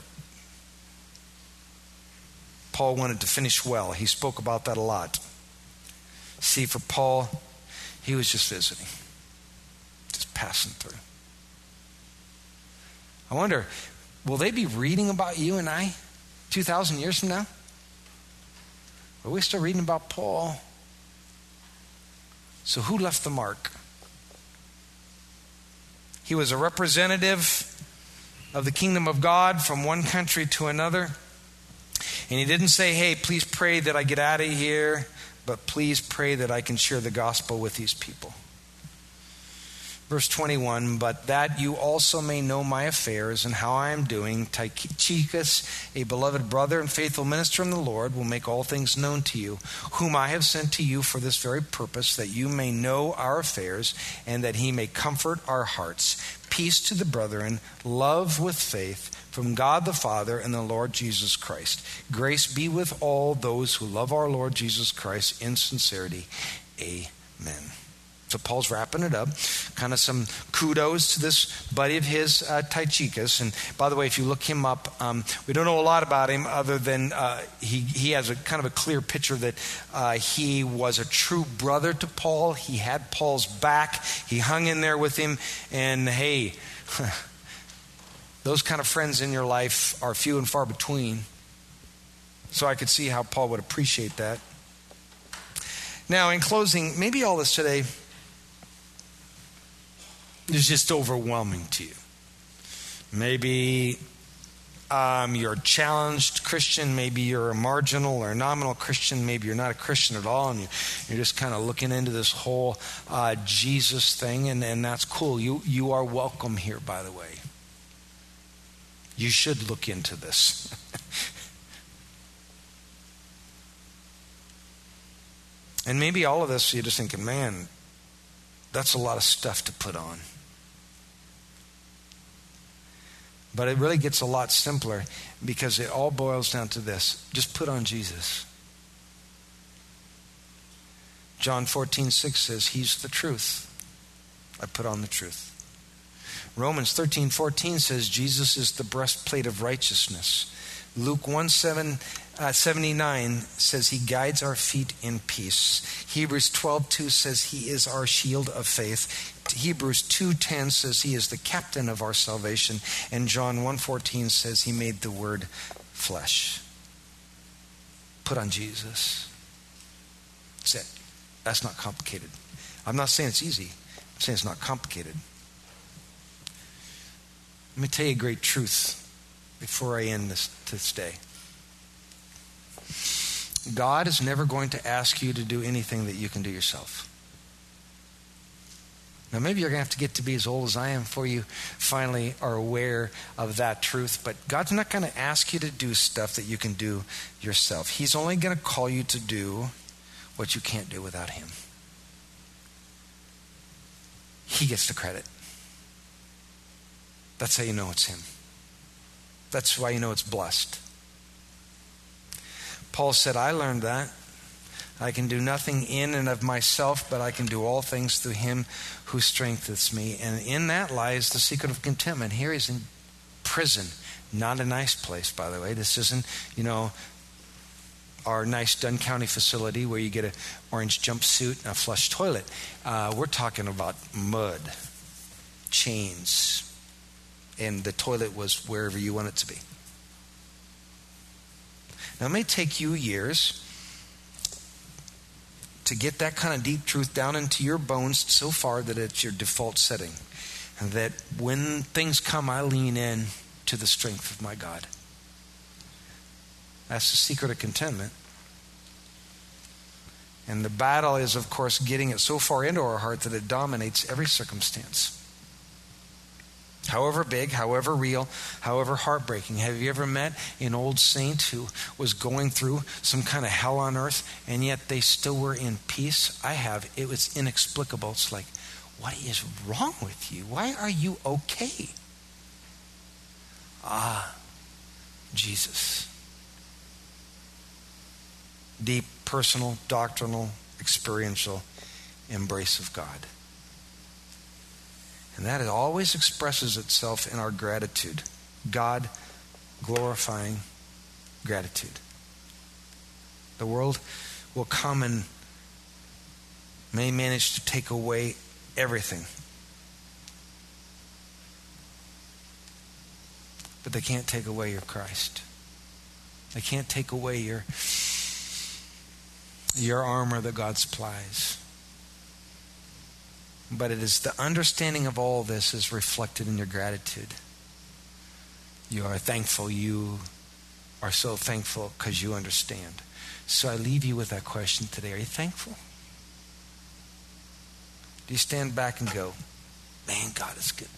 Paul wanted to finish well. He spoke about that a lot. See, for Paul, he was just visiting, just passing through. I wonder, will they be reading about you and I two thousand years from now? Are we still reading about Paul? So who left the mark? He was a representative of the kingdom of God from one country to another. And he didn't say, hey, please pray that I get out of here, but please pray that I can share the gospel with these people. Verse twenty-one, but that you also may know my affairs and how I am doing, Tychicus, a beloved brother and faithful minister in the Lord, will make all things known to you, whom I have sent to you for this very purpose, that you may know our affairs and that he may comfort our hearts. Peace to the brethren, love with faith, from God the Father and the Lord Jesus Christ. Grace be with all those who love our Lord Jesus Christ in sincerity. Amen. So Paul's wrapping it up. Kind of some kudos to this buddy of his, uh, Tychicus. And by the way, if you look him up, um, we don't know a lot about him other than uh, he, he has a kind of a clear picture that uh, he was a true brother to Paul. He had Paul's back. He hung in there with him. And hey, those kind of friends in your life are few and far between. So I could see how Paul would appreciate that. Now, in closing, maybe all this today is just overwhelming to you. Maybe um, you're a challenged Christian. Maybe you're a marginal or a nominal Christian. Maybe you're not a Christian at all, and you, you're just kind of looking into this whole uh, Jesus thing, and, and that's cool. You, you are welcome here, by the way. You should look into this. And maybe all of this, you're just thinking, man, that's a lot of stuff to put on. But it really gets a lot simpler because it all boils down to this. Just put on Jesus. John fourteen six says, he's the truth. I put on the truth. Romans thirteen fourteen says, Jesus is the breastplate of righteousness. Luke one seventy-nine says he guides our feet in peace. Hebrews twelve two says he is our shield of faith. Hebrews two ten says he is the captain of our salvation. And John one fourteen says he made the word flesh. Put on Jesus. That's it. That's not complicated. I'm not saying it's easy. I'm saying it's not complicated. Let me tell you a great truth before I end this, this day. God is never going to ask you to do anything that you can do yourself. Now, maybe you're going to have to get to be as old as I am before you finally are aware of that truth. But God's not going to ask you to do stuff that you can do yourself. He's only going to call you to do what you can't do without Him. He gets the credit. That's how you know it's Him. That's why you know it's blessed. Paul said, I learned that. I can do nothing in and of myself, but I can do all things through Him who strengthens me. And in that lies the secret of contentment. Here he's in prison. Not a nice place, by the way. This isn't, you know, our nice Dunn County facility where you get an orange jumpsuit and a flush toilet. Uh, we're talking about mud, chains, and the toilet was wherever you want it to be. Now, it may take you years to get that kind of deep truth down into your bones so far that it's your default setting. And that when things come, I lean in to the strength of my God. That's the secret of contentment. And the battle is, of course, getting it so far into our heart that it dominates every circumstance. However big, however real, however heartbreaking. Have you ever met an old saint who was going through some kind of hell on earth and yet they still were in peace? I have. It was inexplicable. It's like, what is wrong with you? Why are you okay? Ah, Jesus. Deep, personal, doctrinal, experiential embrace of God. And that always expresses itself in our gratitude. God glorifying gratitude. The world will come and may manage to take away everything. But they can't take away your Christ. They can't take away your, your armor that God supplies. But it is the understanding of all this is reflected in your gratitude. You are thankful. You are so thankful because you understand. So I leave you with that question today. Are you thankful? Do you stand back and go, man, God is good.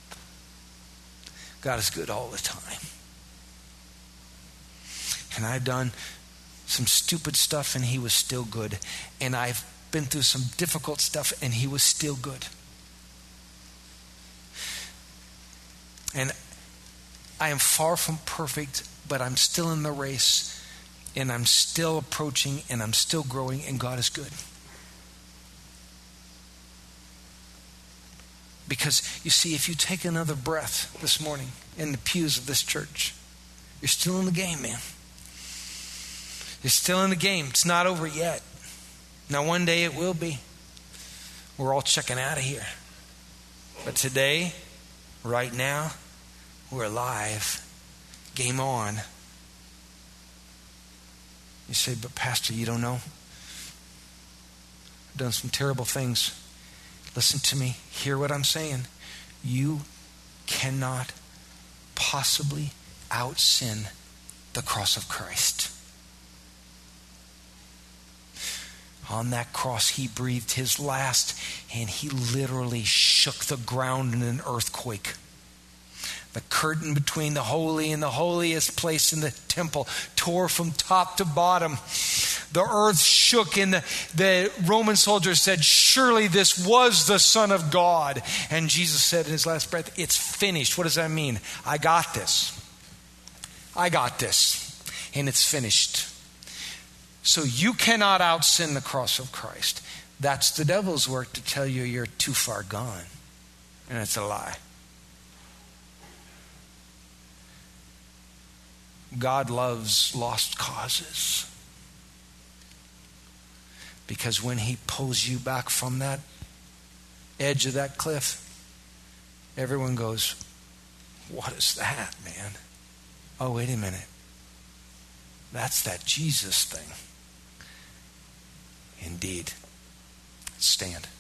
God is good all the time. And I've done some stupid stuff and he was still good. And I've been through some difficult stuff and he was still good. And I am far from perfect, but I'm still in the race and I'm still approaching and I'm still growing and God is good. Because you see, if you take another breath this morning in the pews of this church, you're still in the game, man. You're still in the game. It's not over yet. Now, one day it will be. We're all checking out of here. But today, right now, we're alive. Game on. You say, but Pastor, you don't know. I've done some terrible things. Listen to me. Hear what I'm saying. You cannot possibly out-sin the cross of Christ. On that cross, he breathed his last, and he literally shook the ground in an earthquake. The curtain between the holy and the holiest place in the temple tore from top to bottom. The earth shook, and the, the Roman soldiers said, surely this was the Son of God. And Jesus said in his last breath, it's finished. What does that mean? I got this. I got this. And it's finished. So you cannot out-sin the cross of Christ. That's the devil's work to tell you you're too far gone. And it's a lie. God loves lost causes. Because when he pulls you back from that edge of that cliff, everyone goes, what is that, man? Oh, wait a minute. That's that Jesus thing. Indeed. Stand.